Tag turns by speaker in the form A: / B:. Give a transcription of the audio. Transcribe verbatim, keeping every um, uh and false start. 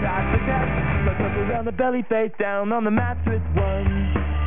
A: back the neck. Like up around the belly, face down on the mattress. One,